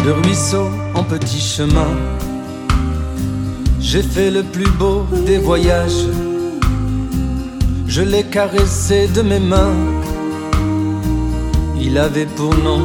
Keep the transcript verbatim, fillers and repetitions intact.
de ruisseau en petit chemin. J'ai fait le plus beau des voyages, je l'ai caressé de mes mains. Il avait pour nom